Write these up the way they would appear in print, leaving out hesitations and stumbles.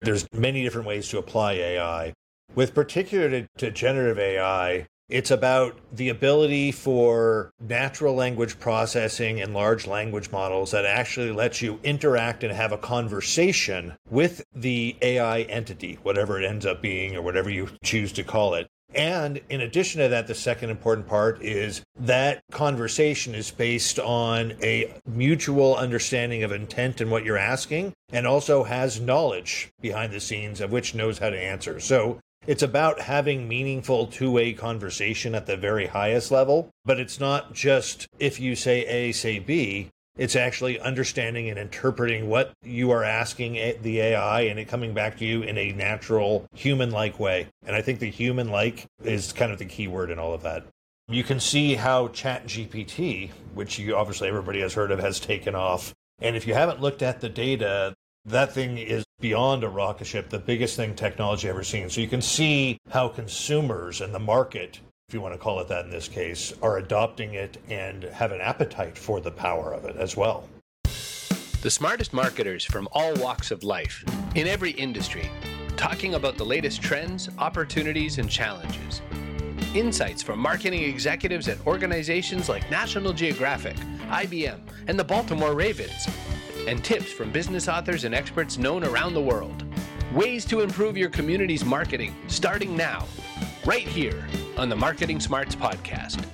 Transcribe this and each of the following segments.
There's many different ways to apply AI. With particular to generative AI, it's about the ability for natural language processing and large language models that actually lets you interact and have a conversation with the AI entity, whatever it ends up being or whatever you choose to call it. And in addition to that, the second important part is that conversation is based on a mutual understanding of intent and what you're asking, and also has knowledge behind the scenes of which knows how to answer. So it's about having meaningful two-way conversation at the very highest level, but it's not just if you say A, say B. It's actually understanding and interpreting what you are asking the AI and it coming back to you in a natural, human-like way. And I think the human-like is kind of the key word in all of that. You can see how ChatGPT, which obviously everybody has heard of, has taken off. And if you haven't looked at the data, that thing is beyond a rocket ship, the biggest thing technology ever seen. So you can see how consumers and the market, if you want to call it that in this case, are adopting it and have an appetite for the power of it as well. The smartest marketers from all walks of life, in every industry, talking about the latest trends, opportunities, and challenges. Insights from marketing executives at organizations like National Geographic, IBM, and the Baltimore Ravens. And tips from business authors and experts known around the world. Ways to improve your community's marketing, starting now, right here on the Marketing Smarts Podcast.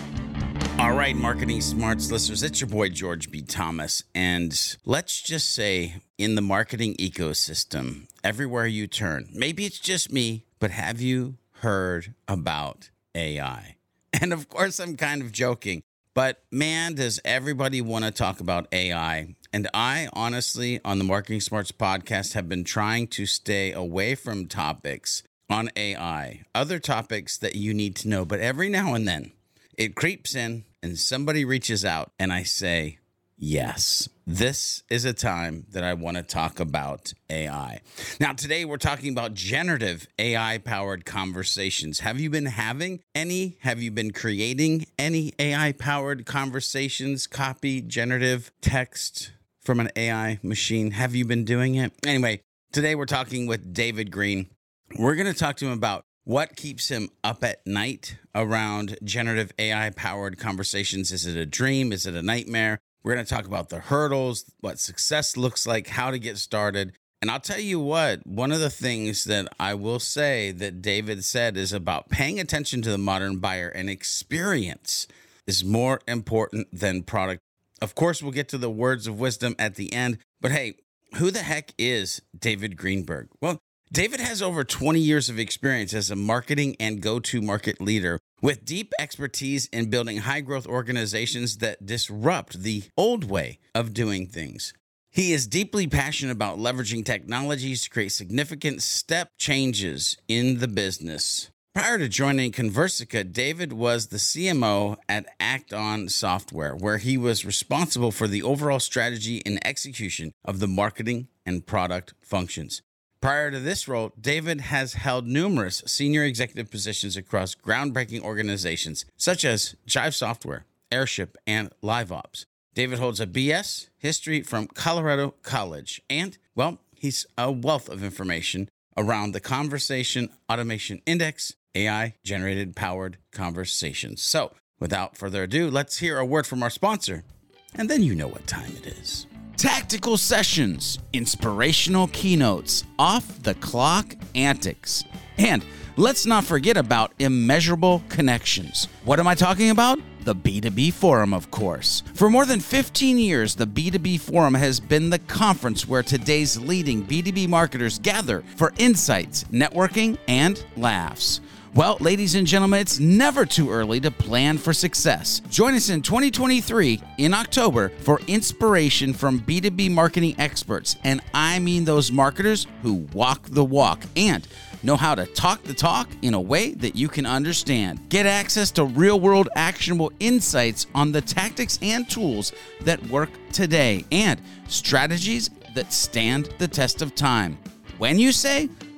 All right, Marketing Smarts listeners, it's your boy George B. Thomas. And let's just say in the marketing ecosystem, everywhere you turn, maybe it's just me, but have you heard about AI? And of course, I'm kind of joking, but man, does everybody want to talk about AI. And I honestly, on the Marketing Smarts Podcast, have been trying to stay away from topics on AI, other topics that you need to know. But every now and then it creeps in and somebody reaches out and I say, yes, this is a time that I want to talk about AI. Now, today we're talking about generative AI-powered conversations. Have you been having any? Have you been creating any AI-powered conversations, copy, generative text from an AI machine? Have you been doing it? Anyway, today we're talking with David Green. We're going to talk to him about what keeps him up at night around generative AI-powered conversations. Is it a dream? Is it a nightmare? We're going to talk about the hurdles, what success looks like, how to get started. And I'll tell you what, one of the things that I will say that David said is about paying attention to the modern buyer, and experience is more important than product. Of course, we'll get to the words of wisdom at the end, but hey, who the heck is David Greenberg? Well, David has over 20 years of experience as a marketing and go-to-market leader with deep expertise in building high-growth organizations that disrupt the old way of doing things. He is deeply passionate about leveraging technologies to create significant step changes in the business. Prior to joining Conversica, David was the CMO at Act-On Software, where he was responsible for the overall strategy and execution of the marketing and product functions. Prior to this role, David has held numerous senior executive positions across groundbreaking organizations such as Jive Software, Airship, and LiveOps. David holds a BS history from Colorado College, and, well, he's a wealth of information around the Conversation Automation Index, AI-generated powered conversations. So, without further ado, let's hear a word from our sponsor, and then you know what time it is. Tactical sessions, inspirational keynotes, off-the-clock antics, and let's not forget about immeasurable connections. What am I talking about? The B2B Forum, of course. For more than 15 years, the B2B Forum has been the conference where today's leading B2B marketers gather for insights, networking, and laughs. Well, ladies and gentlemen, it's never too early to plan for success. Join us in 2023 in October for inspiration from B2B marketing experts. And I mean those marketers who walk the walk and know how to talk the talk in a way that you can understand. Get access to real-world actionable insights on the tactics and tools that work today and strategies that stand the test of time. When you say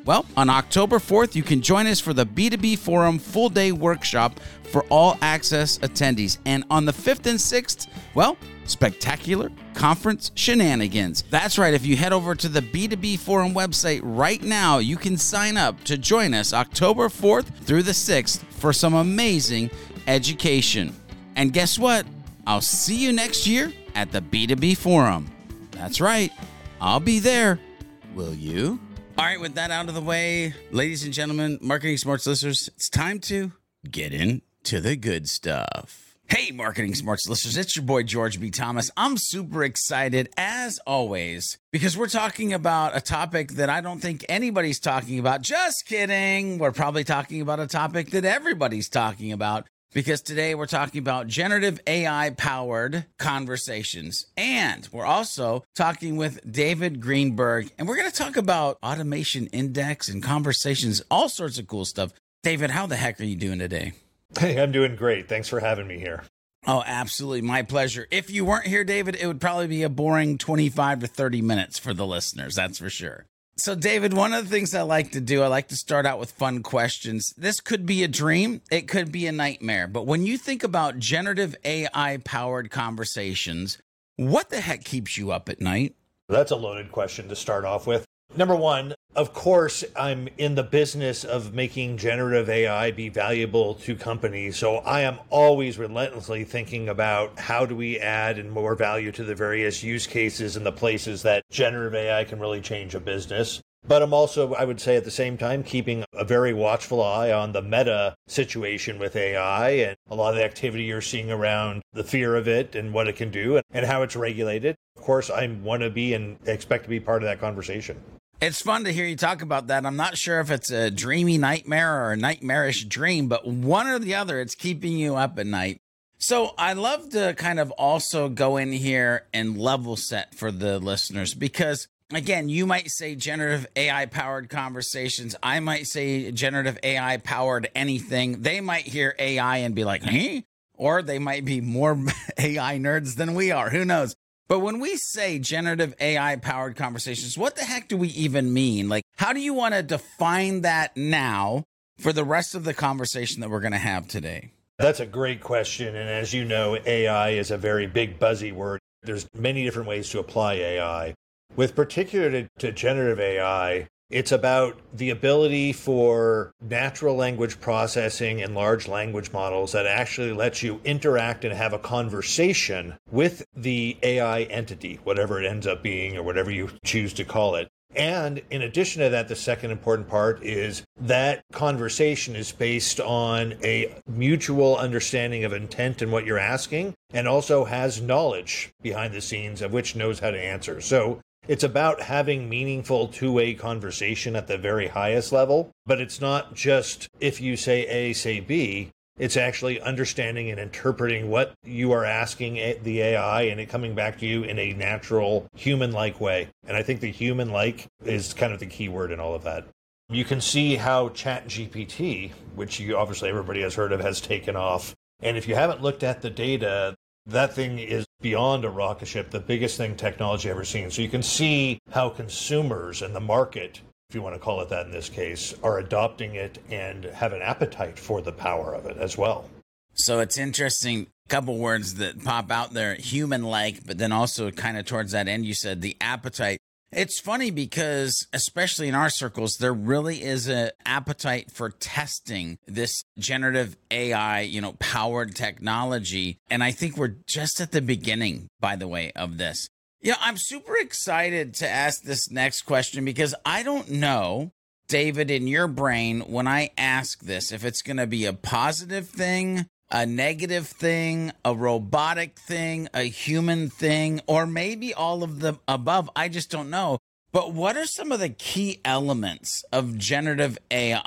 Well, on October 4th, you can join us for the B2B Forum full-day workshop for all access attendees. And on the 5th and 6th, well, spectacular conference shenanigans. That's right. If you head over to the B2B Forum website right now, you can sign up to join us October 4th through the 6th for some amazing education. And guess what? I'll see you next year at the B2B Forum. That's right. I'll be there. Will you? All right, with that out of the way, ladies and gentlemen, Marketing Smarts listeners, it's time to get into the good stuff. Hey, Marketing Smarts listeners, it's your boy, George B. Thomas. I'm super excited, as always, because we're talking about a topic that I don't think anybody's talking about. Just kidding. We're probably talking about a topic that everybody's talking about, because today we're talking about generative AI-powered conversations. And we're also talking with David Greenberg, and we're going to talk about automation index and conversations, all sorts of cool stuff. David, how the heck are you doing today? Hey, I'm doing great. Thanks for having me here. Oh, absolutely. My pleasure. If you weren't here, David, it would probably be a boring 25 to 30 minutes for the listeners. That's for sure. So, David, one of the things I like to do, I like to start out with fun questions. This could be a dream. It could be a nightmare. But when you think about generative AI-powered conversations, what the heck keeps you up at night? That's a loaded question to start off with. Number one, of course, I'm in the business of making generative AI be valuable to companies. So I am always relentlessly thinking about how do we add and more value to the various use cases and the places that generative AI can really change a business. But I'm also, I would say at the same time, keeping a very watchful eye on the meta situation with AI and a lot of the activity you're seeing around the fear of it and what it can do and how it's regulated. Of course, I want to be and expect to be part of that conversation. It's fun to hear you talk about that. I'm not sure if it's a dreamy nightmare or a nightmarish dream, but one or the other, it's keeping you up at night. So I love to kind of also go in here and level set for the listeners, because again, you might say generative AI powered conversations. I might say generative AI powered anything. They might hear AI and be like, hey, or they might be more AI nerds than we are. Who knows? But when we say generative AI powered conversations, what the heck do we even mean? Like, how do you want to define that now for the rest of the conversation that we're going to have today? That's a great question. And as you know, AI is a very big, buzzy word. There's many different ways to apply AI. With particular to generative AI, it's about the ability for natural language processing and large language models that actually lets you interact and have a conversation with the AI entity, whatever it ends up being or whatever you choose to call it. And in addition to that, the second important part is that conversation is based on a mutual understanding of intent and what you're asking, and also has knowledge behind the scenes of which knows how to answer. So it's about having meaningful two-way conversation at the very highest level, but it's not just if you say A, say B. It's actually understanding and interpreting what you are asking the AI and it coming back to you in a natural, human-like way. And I think the human-like is kind of the key word in all of that. You can see how ChatGPT, which obviously everybody has heard of, has taken off. And if you haven't looked at the data, that thing is beyond a rocket ship, the biggest thing technology ever seen. So you can see how consumers and the market, if you want to call it that in this case, are adopting it and have an appetite for the power of it as well. So it's interesting, a couple words that pop out there, human-like, but then also kind of towards that end, you said the appetite. It's funny because, especially in our circles, there really is an appetite for testing this generative AI, powered technology. And I think we're just at the beginning, by the way, of this. I'm super excited to ask this next question because I don't know, David, in your brain, when I ask this, if it's going to be a positive thing, a negative thing, a robotic thing, a human thing, or maybe all of the above. I just don't know. But what are some of the key elements of generative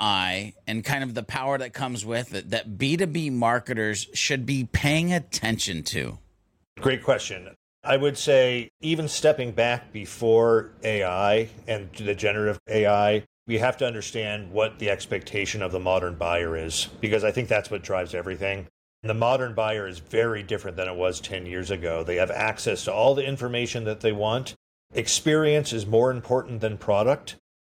AI and kind of the power that comes with it that B2B marketers should be paying attention to? Great question. I would say even stepping back before AI and the generative AI, we have to understand what the expectation of the modern buyer is, because I think that's what drives everything. The modern buyer is very different than it was 10 years ago. They have access to all the information that they want. Experience is more important than product.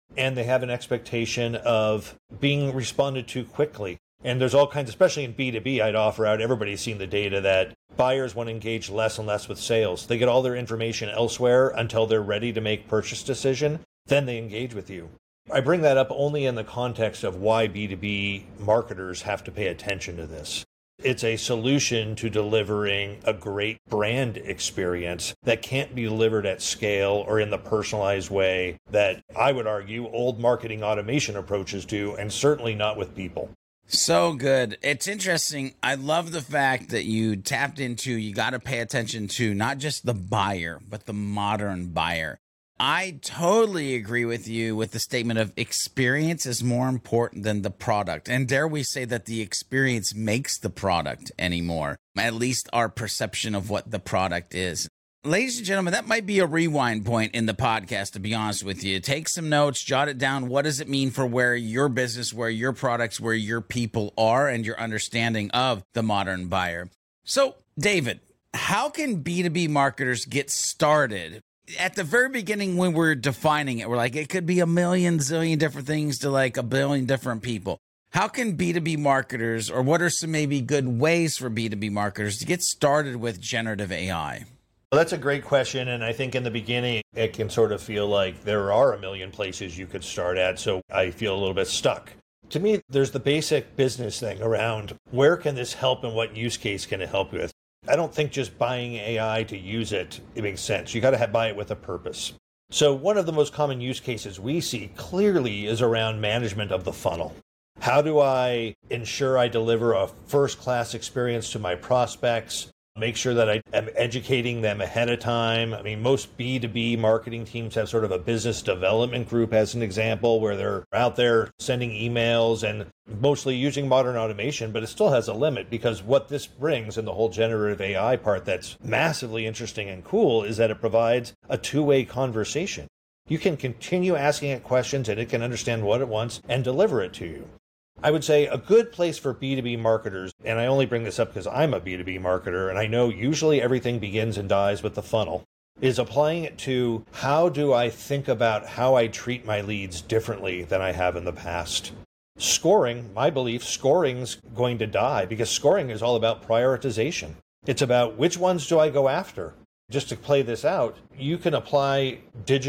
and they have an expectation of being responded to quickly. And there's all kinds, especially in B2B, I'd offer out, everybody's seen the data that buyers want to engage less and less with sales. They get all their information elsewhere until they're ready to make purchase decision. Then they engage with you. I bring that up only in the context of why B2B marketers have to pay attention to this. It's a solution to delivering a great brand experience that can't be delivered at scale or in the personalized way that I would argue old marketing automation approaches do, and certainly not with people. So good. It's interesting. I love the fact that you tapped into, you got to pay attention to not just the buyer, but the modern buyer. I totally agree with you with the statement of experience is more important than the product. And dare we say that the experience makes the product anymore, at least our perception of what the product is. Ladies and gentlemen, that might be a rewind point in the podcast, to be honest with you. Take some notes, jot it down. What does it mean for where your business, where your products, where your people are, and your understanding of the modern buyer? So, David, how can B2B marketers get started? At the very beginning, when we're defining it, we're like, it could be a million, zillion different things to like a billion different people. How can B2B marketers, or what are some maybe good ways for B2B marketers to get started with generative AI? Well, that's a great question. And I think in the beginning, it can sort of feel like there are a million places you could start at. So I feel a little bit stuck. To me, there's the basic business thing around where can this help and what use case can it help with? I don't think just buying AI to use it makes sense. You got to buy it with a purpose. So one of the most common use cases we see clearly is around management of the funnel. How do I ensure I deliver a first-class experience to my prospects? Make sure that I am educating them ahead of time. I mean, most B2B marketing teams have sort of a business development group as an example, where they're out there sending emails and mostly using modern automation, but it still has a limit, because what this brings in the whole generative AI part that's massively interesting and cool is that it provides a two-way conversation. You can continue asking it questions and it can understand what it wants and deliver it to you. I would say a good place for B2B marketers, and I only bring this up because I'm a B2B marketer, and I know usually everything begins and dies with the funnel, is applying it to how do I think about how I treat my leads differently than I have in the past. Scoring, my belief, scoring's going to die because scoring is all about prioritization. It's about which ones do I go after. Just to play this out, you can apply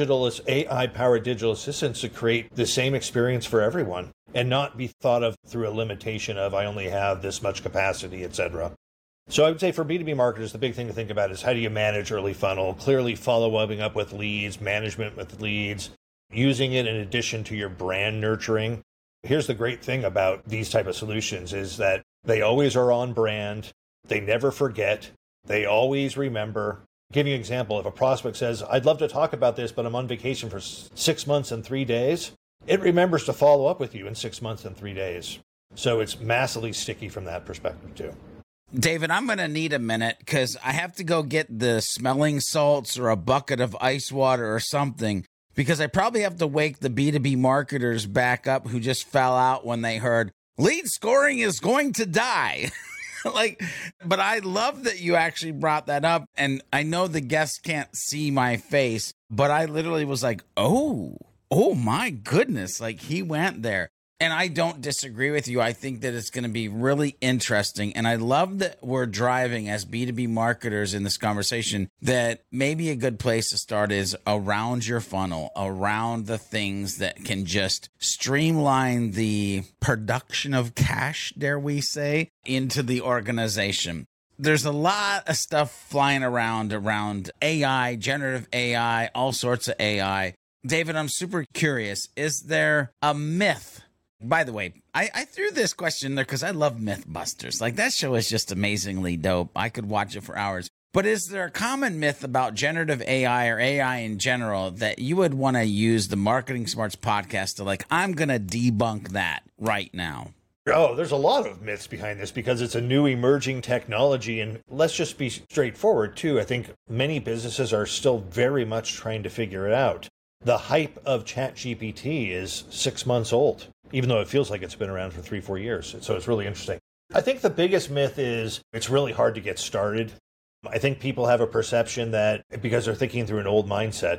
AI-powered digital assistants to create the same experience for everyone and not be thought of through a limitation of I only have this much capacity, etc. So I would say for B2B marketers, the big thing to think about is how do you manage early funnel, clearly following up with leads, management with leads, using it in addition to your brand nurturing. Here's the great thing about these type of solutions is that they always are on brand. They never forget. They always remember. Give you an example. If a prospect says, I'd love to talk about this, but I'm on vacation for 6 months and 3 days, it remembers to follow up with you in 6 months and 3 days. So it's massively sticky from that perspective too. David, I'm going to need a minute because I have to go get the smelling salts or a bucket of ice water or something, because I probably have to wake the B2B marketers back up who just fell out when they heard lead scoring is going to die. But I love that you actually brought that up. And I know the guests can't see my face, but I literally was like, oh my goodness. Like he went there. And I don't disagree with you. I think that it's going to be really interesting. And I love that we're driving as B2B marketers in this conversation that maybe a good place to start is around your funnel, around the things that can just streamline the production of cash, dare we say, into the organization. There's a lot of stuff flying around AI, generative AI, all sorts of AI. David, I'm super curious. Is there a myth? By the way, I threw this question there because I love Mythbusters. Like that show is just amazingly dope. I could watch it for hours. But is there a common myth about generative AI or AI in general that you would want to use the Marketing Smarts podcast to I'm going to debunk that right now? Oh, there's a lot of myths behind this because it's a new emerging technology. And let's just be straightforward too. I think many businesses are still very much trying to figure it out. The hype of ChatGPT is 6 months old, even though it feels like it's been around for 3-4 years. So it's really interesting. I think the biggest myth is it's really hard to get started. I think people have a perception that because they're thinking through an old mindset,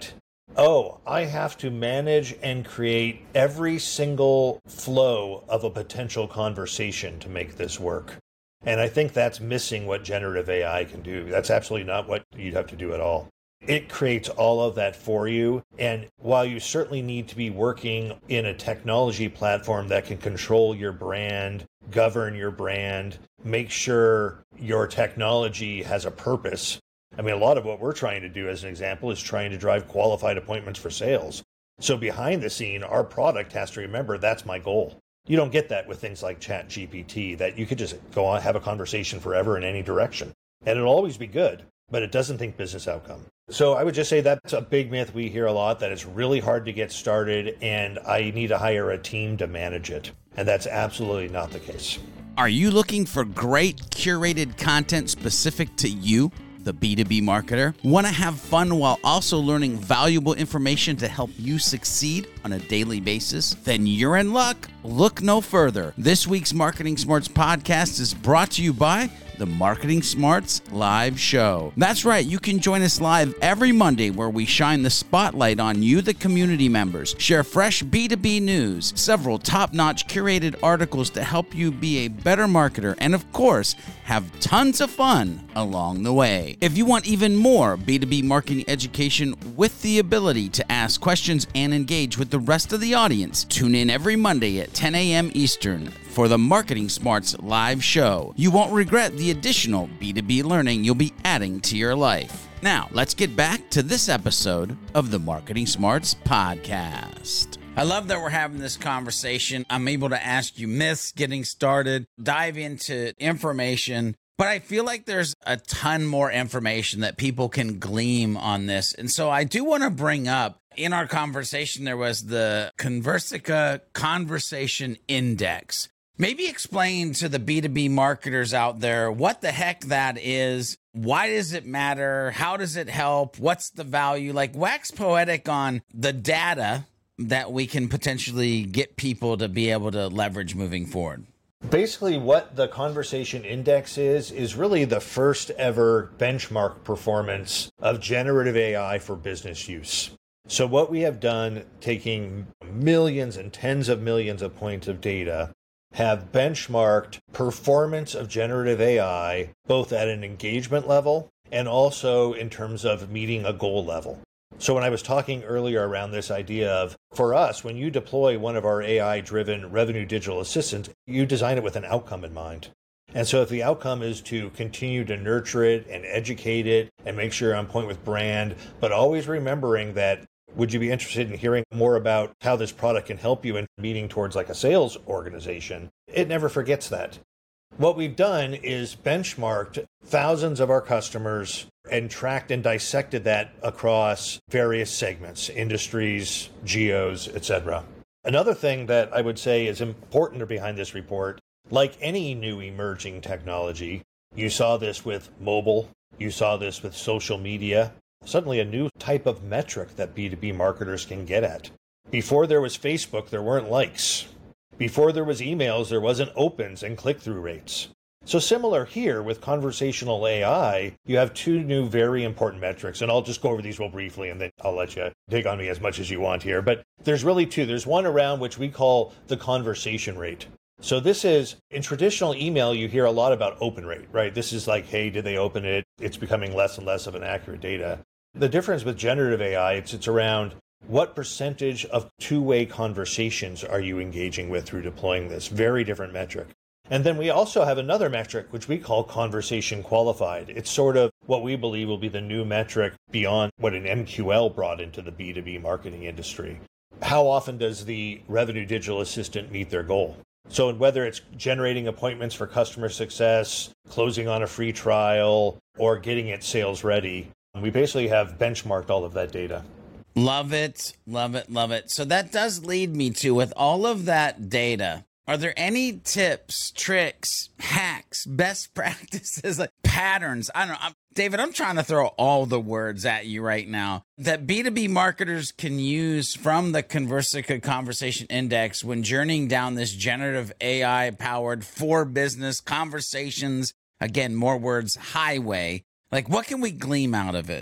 Oh, I have to manage and create every single flow of a potential conversation to make this work. And I think that's missing what generative AI can do. That's absolutely not what you'd have to do at all. It creates all of that for you. And while you certainly need to be working in a technology platform that can control your brand, govern your brand, make sure your technology has a purpose. I mean, a lot of what we're trying to do, as an example, is trying to drive qualified appointments for sales. So behind the scene, our product has to remember that's my goal. You don't get that with things like ChatGPT, that you could just go on, have a conversation forever in any direction. And it'll always be good, but it doesn't think business outcome. So I would just say that's a big myth we hear a lot, that it's really hard to get started and I need to hire a team to manage it. And that's absolutely not the case. Are you looking for great curated content specific to you, the B2B marketer? Want to have fun while also learning valuable information to help you succeed on a daily basis? Then you're in luck. Look no further. This week's Marketing Smarts podcast is brought to you by the Marketing Smarts Live Show. That's right, you can join us live every Monday where we shine the spotlight on you, the community members, share fresh B2B news, several top-notch curated articles to help you be a better marketer, and of course, have tons of fun along the way. If you want even more B2B marketing education with the ability to ask questions and engage with the rest of the audience, tune in every Monday at 10 a.m. Eastern for the Marketing Smarts Live Show. You won't regret the additional B2B learning you'll be adding to your life. Now, let's get back to this episode of the Marketing Smarts Podcast. I love that we're having this conversation. I'm able to ask you myths, getting started, dive into information. But I feel like there's a ton more information that people can glean on this. And so I do want to bring up, in our conversation, there was the Conversica Conversation Index. Maybe explain to the B2B marketers out there what the heck that is. Why does it matter? How does it help? What's the value? Like, wax poetic on the data that we can potentially get people to be able to leverage moving forward. Basically, what the Conversation Index is really the first ever benchmark performance of generative AI for business use. So what we have done, taking millions and tens of millions of points of data, have benchmarked performance of generative AI, both at an engagement level and also in terms of meeting a goal level. So when I was talking earlier around this idea of, for us, when you deploy one of our AI-driven revenue digital assistants, you design it with an outcome in mind. And so if the outcome is to continue to nurture it and educate it and make sure you're on point with brand, but always remembering that, would you be interested in hearing more about how this product can help you in meeting towards like a sales organization? It never forgets that. What we've done is benchmarked thousands of our customers and tracked and dissected that across various segments, industries, geos, etc. Another thing that I would say is important behind this report, like any new emerging technology, you saw this with mobile, you saw this with social media, suddenly a new type of metric that B2B marketers can get at. Before there was Facebook, there weren't likes. Before there was emails, there wasn't opens and click-through rates. So similar here with conversational AI, you have two new very important metrics, and I'll just go over these real briefly, and then I'll let you dig on me as much as you want here. But there's really two. There's one around which we call the conversation rate. So this is, in traditional email, you hear a lot about open rate, right? This is like, hey, did they open it? It's becoming less and less of an accurate data. The difference with generative AI, it's around what percentage of two-way conversations are you engaging with through deploying this? Very different metric. And then we also have another metric, which we call conversation qualified. It's sort of what we believe will be the new metric beyond what an MQL brought into the B2B marketing industry. How often does the revenue digital assistant meet their goal? So whether it's generating appointments for customer success, closing on a free trial, or getting it sales ready, we basically have benchmarked all of that data. Love it, love it, love it. So that does lead me to, with all of that data, are there any tips, tricks, hacks, best practices, like patterns? I don't know. David, I'm trying to throw all the words at you right now that B2B marketers can use from the Conversica Conversation Index when journeying down this generative AI-powered for business conversations, again, more words, highway. Like, what can we glean out of it?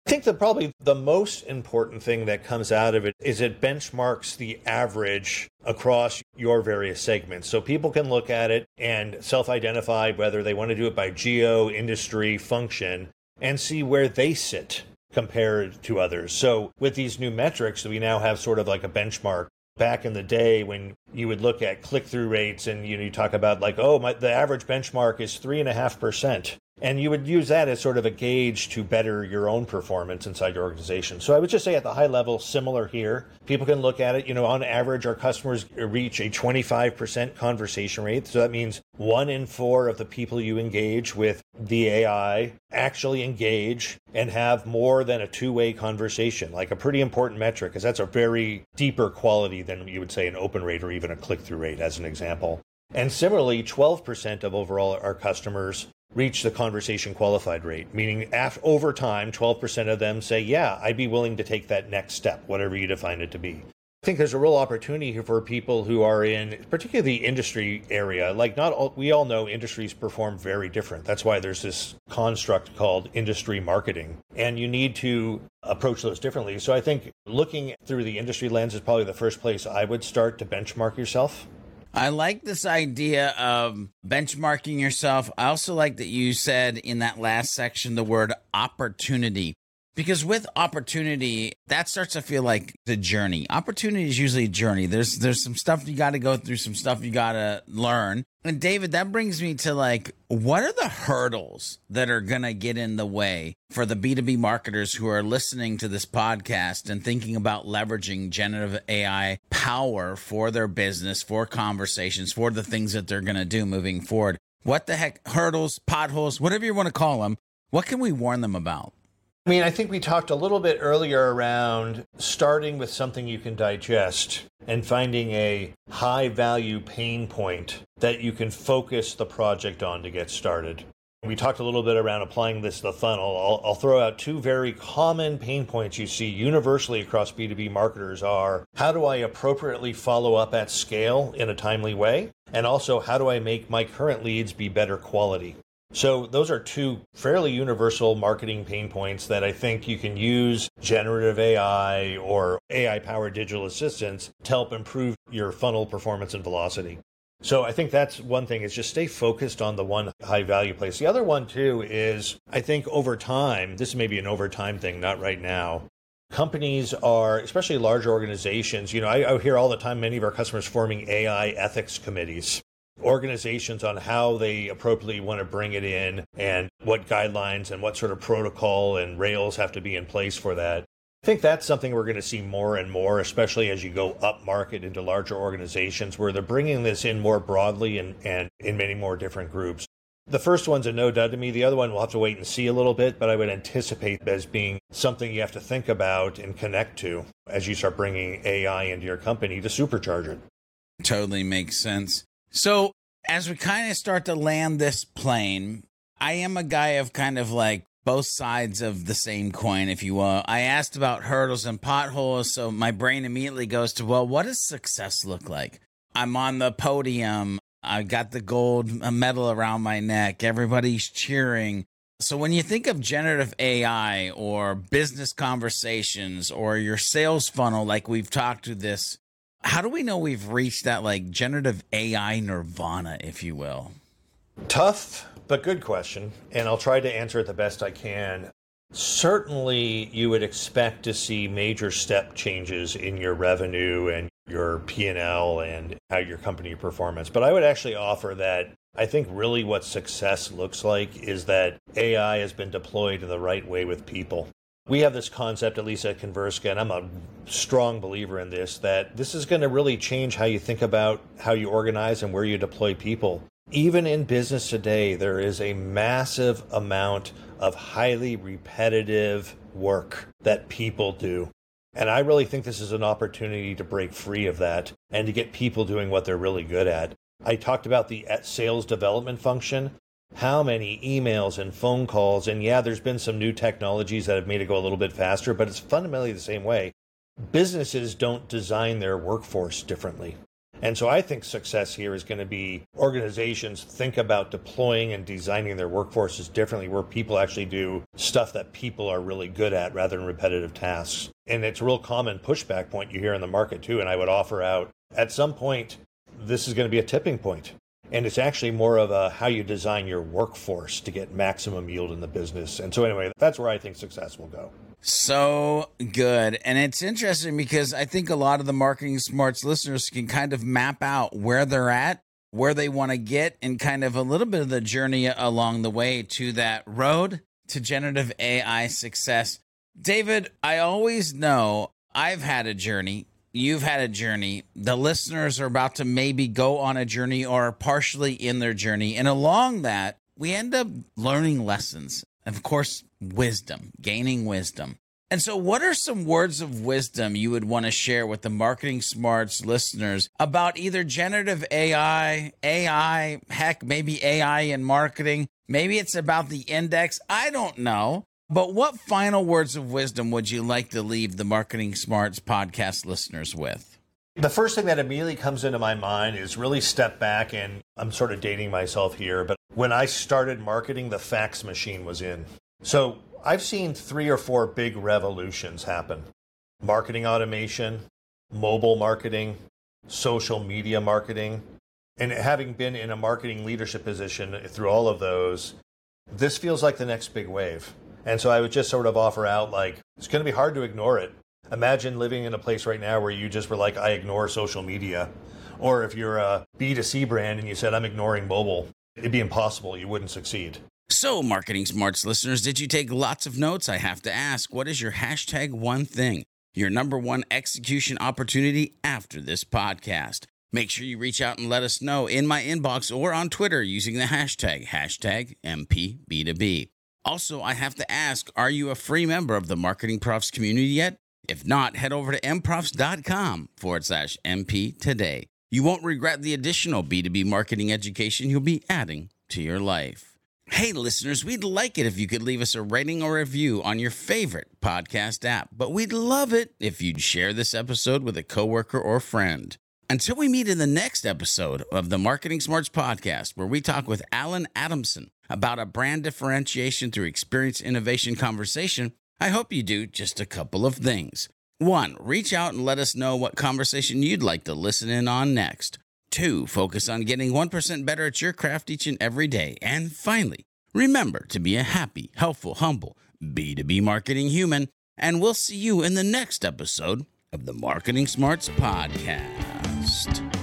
I think that probably the most important thing that comes out of it is it benchmarks the average across your various segments. So people can look at it and self-identify whether they want to do it by geo, industry, function, and see where they sit compared to others. So with these new metrics, we now have sort of like a benchmark. Back in the day when you would look at click-through rates and you talk about like, the average benchmark is 3.5%. And you would use that as sort of a gauge to better your own performance inside your organization. So I would just say at the high level, similar here. People can look at it. On average, our customers reach a 25% conversation rate. So that means 1 in 4 of the people you engage with the AI actually engage and have more than a two-way conversation, like a pretty important metric, because that's a very deeper quality than you would say an open rate or even a click-through rate, as an example. And similarly, 12% of overall our customers reach the conversation qualified rate, meaning over time, 12% of them say, yeah, I'd be willing to take that next step, whatever you define it to be. I think there's a real opportunity here for people who are in particularly the industry area. Like we all know industries perform very different. That's why there's this construct called industry marketing, and you need to approach those differently. So I think looking through the industry lens is probably the first place I would start to benchmark yourself. I like this idea of benchmarking yourself. I also like that you said in that last section the word opportunity, because with opportunity, that starts to feel like the journey. Opportunity is usually a journey. There's some stuff you got to go through, some stuff you got to learn. And David, that brings me to like, what are the hurdles that are going to get in the way for the B2B marketers who are listening to this podcast and thinking about leveraging generative AI power for their business, for conversations, for the things that they're going to do moving forward? What the heck, hurdles, potholes, whatever you want to call them, what can we warn them about? I think we talked a little bit earlier around starting with something you can digest and finding a high value pain point that you can focus the project on to get started. We talked a little bit around applying this to the funnel. I'll throw out 2 very common pain points you see universally across B2B marketers are, how do I appropriately follow up at scale in a timely way? And also, how do I make my current leads be better quality? So those are 2 fairly universal marketing pain points that I think you can use generative AI or AI-powered digital assistants to help improve your funnel performance and velocity. So I think that's one thing, is just stay focused on the one high-value place. The other one, too, is I think over time, this may be an over time thing, not right now, companies are, especially larger organizations, I hear all the time many of our customers forming AI ethics committees. Organizations on how they appropriately want to bring it in and what guidelines and what sort of protocol and rails have to be in place for that. I think that's something we're going to see more and more, especially as you go up market into larger organizations where they're bringing this in more broadly and in many more different groups. The first one's a no-dud to me. The other one we'll have to wait and see a little bit, but I would anticipate as being something you have to think about and connect to as you start bringing AI into your company to supercharge it. Totally makes sense. So as we kind of start to land this plane, I am a guy of kind of like both sides of the same coin, if you will. I asked about hurdles and potholes, so my brain immediately goes to, well, what does success look like? I'm on the podium. I got the gold medal around my neck. Everybody's cheering. So when you think of generative AI or business conversations or your sales funnel, like we've talked to this, how do we know we've reached that like generative AI nirvana, if you will? Tough, but good question. And I'll try to answer it the best I can. Certainly, you would expect to see major step changes in your revenue and your P&L and how your company performance. But I would actually offer that I think really what success looks like is that AI has been deployed in the right way with people. We have this concept, at least at Converska, and I'm a strong believer in this, that this is going to really change how you think about how you organize and where you deploy people. Even in business today, there is a massive amount of highly repetitive work that people do. And I really think this is an opportunity to break free of that and to get people doing what they're really good at. I talked about the sales development function. How many emails and phone calls, and yeah, there's been some new technologies that have made it go a little bit faster, but it's fundamentally the same way. Businesses don't design their workforce differently. And so I think success here is going to be organizations think about deploying and designing their workforces differently, where people actually do stuff that people are really good at rather than repetitive tasks. And it's a real common pushback point you hear in the market too. And I would offer out at some point, this is going to be a tipping point. And it's actually more of a how you design your workforce to get maximum yield in the business. And so anyway, that's where I think success will go. So good. And it's interesting because I think a lot of the Marketing Smarts listeners can kind of map out where they're at, where they want to get, and kind of a little bit of the journey along the way to that road to generative AI success. David, I always know I've had a journey. You've had a journey. The listeners are about to maybe go on a journey or are partially in their journey. And along that, we end up learning lessons. Of course, wisdom, gaining wisdom. And so what are some words of wisdom you would want to share with the Marketing Smarts listeners about either generative AI, heck, maybe AI in marketing? Maybe it's about the index. I don't know. But what final words of wisdom would you like to leave the Marketing Smarts podcast listeners with? The first thing that immediately comes into my mind is really step back, and I'm sort of dating myself here, but when I started marketing, the fax machine was in. So I've seen 3 or 4 big revolutions happen. Marketing automation, mobile marketing, social media marketing. And having been in a marketing leadership position through all of those, this feels like the next big wave. And so I would just sort of offer out, like, it's going to be hard to ignore it. Imagine living in a place right now where you just were like, I ignore social media. Or if you're a B2C brand and you said, I'm ignoring mobile, it'd be impossible. You wouldn't succeed. So, Marketing Smarts listeners, did you take lots of notes? I have to ask, what is your hashtag one thing? Your number one execution opportunity after this podcast? Make sure you reach out and let us know in my inbox or on Twitter using the hashtag MPB2B. Also, I have to ask, are you a free member of the Marketing Profs community yet? If not, head over to mprofs.com/MP today. You won't regret the additional B2B marketing education you'll be adding to your life. Hey, listeners, we'd like it if you could leave us a rating or review on your favorite podcast app, but we'd love it if you'd share this episode with a coworker or friend. Until we meet in the next episode of the Marketing Smarts podcast, where we talk with Alan Adamson about a brand differentiation through experience innovation conversation, I hope you do just a couple of things. 1, reach out and let us know what conversation you'd like to listen in on next. 2, focus on getting 1% better at your craft each and every day. And finally, remember to be a happy, helpful, humble B2B marketing human. And we'll see you in the next episode of the Marketing Smarts podcast.